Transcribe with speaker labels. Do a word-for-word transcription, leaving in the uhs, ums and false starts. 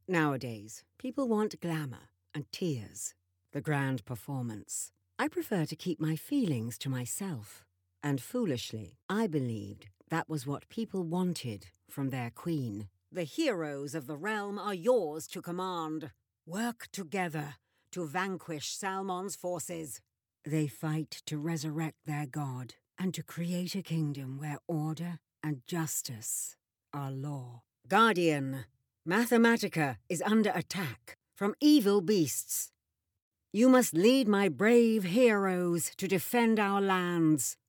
Speaker 1: Nowadays, people want glamour and tears, the grand performance. I prefer to keep my feelings to myself. And foolishly, I believed that was what people wanted from their queen. The heroes of the realm are yours to command. Work together to vanquish Salmon's forces. They fight to resurrect their god and to create a kingdom where order and justice are law. Guardian, Mathematica is under attack from evil beasts. You must lead my brave heroes to defend our lands.